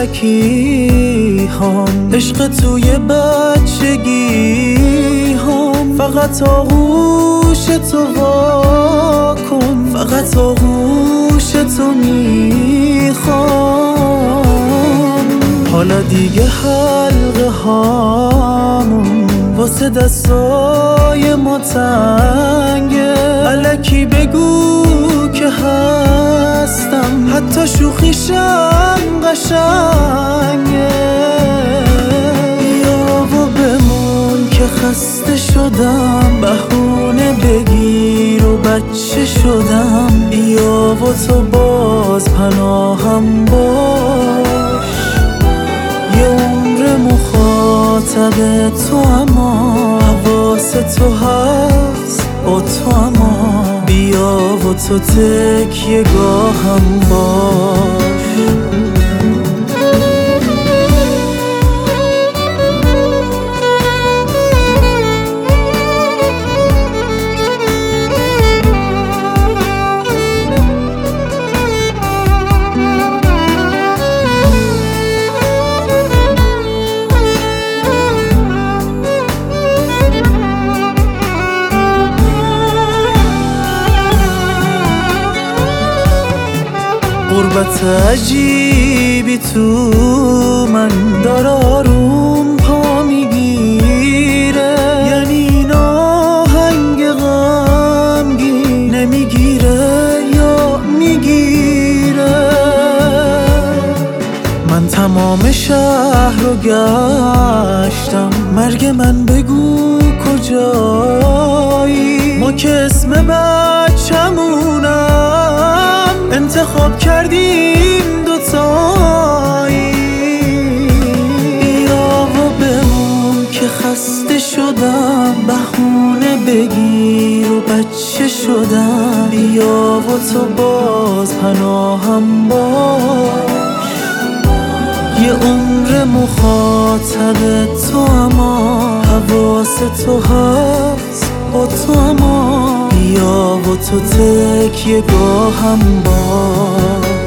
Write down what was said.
کودکی هم، عشق توی بچگی هم، فقط آغوش تو وا کن، فقط آغوش تو میخوام. حالا دیگه حلقه هامون واسه دستای ما تنگه، الکی بگو که هستم، حتی شوخیشم قشنگه. بیا و بمون که خسته شدم، بهونه بگیر و بچه شدم. بیا و تو باز پناهم باش، یه عمر مخاطب تو، اما حواس تو هست با تو، اما بیا و تو تکیه گاهم باش. غربت عجیبی تو من داره آروم پا میگیره، یعنی این آهنگ غمگین نمیگیره یا میگیره. من تمام شهر رو گشتم، مرگ من بگو کجایی؟ ما که اسم بچمونم انتخاب کردیم دوتایی. بیا و بمون که خسته شدم، بهونه بگیر و بچه شدم. بیا و تو باز پناهم باش، یه عمر مخاطب تو، اما حواس تو هست با تو، اما بیا و تو تکیه گاهم باش.